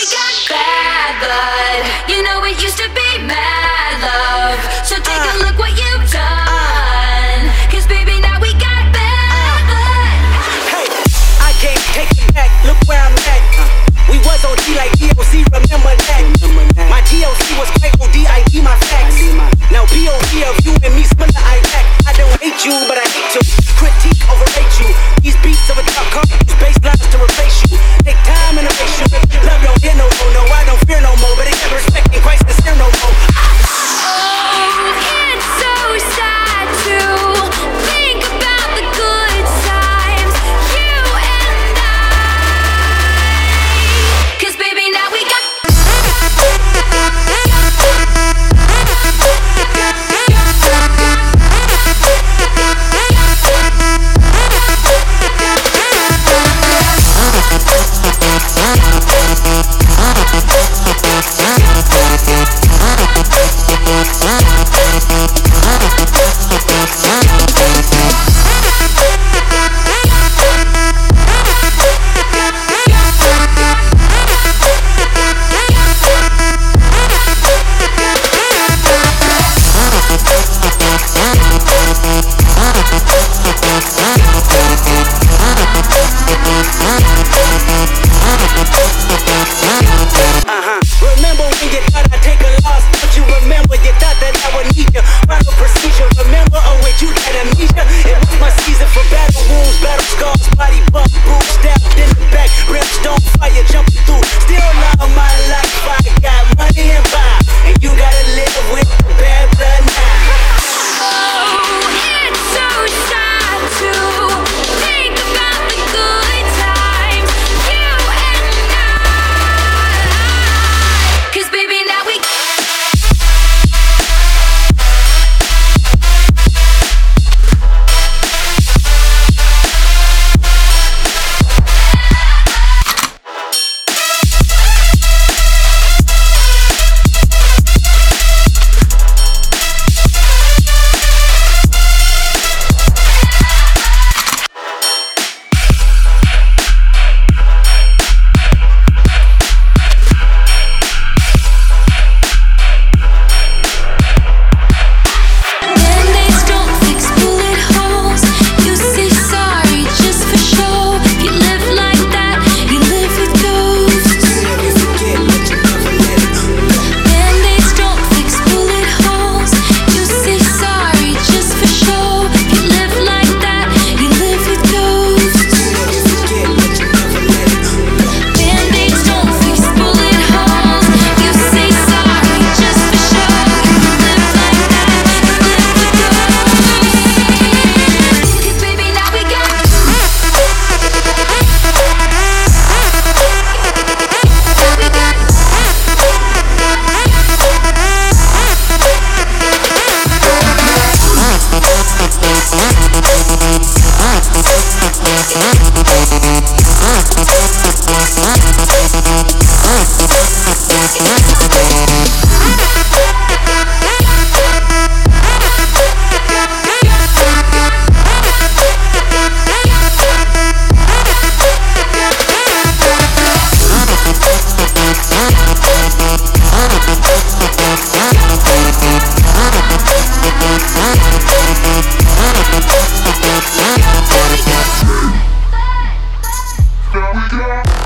got bad blood. You know it used to be mad love. So take a look what you've done. Cause baby, now we got bad blood. Hey, I can't take it back. Look where I'm at. We was OG like DOC, remember that. My DOC was quite ODIE, my facts. Now POV of you and me spin the Iraq. I don't hate you, but I hate to critique, overrate you. These beats of a top car, use bass lines to replace you. Take time and erase you. Love don't hear no more, no, I don't fear no more. But they got respect in Christ and still no more. Oh, it's so sad to think about the good times, you and I. Cause baby, now we got Remember when you thought I'd take a loss? Don't you remember you thought that I would need you? Follow procedure, remember? Oh wait, you had amnesia. It was my season for battle wounds, battle scars, body bump, bruise, stabbed in the back, brimstone fire jumping through. Still love my life, I got money and power, and you gotta live with the bad blood now. Oh, it's so sad to think about the good times, you and I. Cause baby, now we Band-Aids don't fix bullet holes. You say sorry just for show. You live like that, you live with ghosts. Band-Aids don't fix bullet holes. You say sorry just for show. You live like that, you live with ghosts. Band-Aids don't fix bullet holes. You say sorry just for show. You live like that, you live with ghosts. Cause baby, now we got There we go.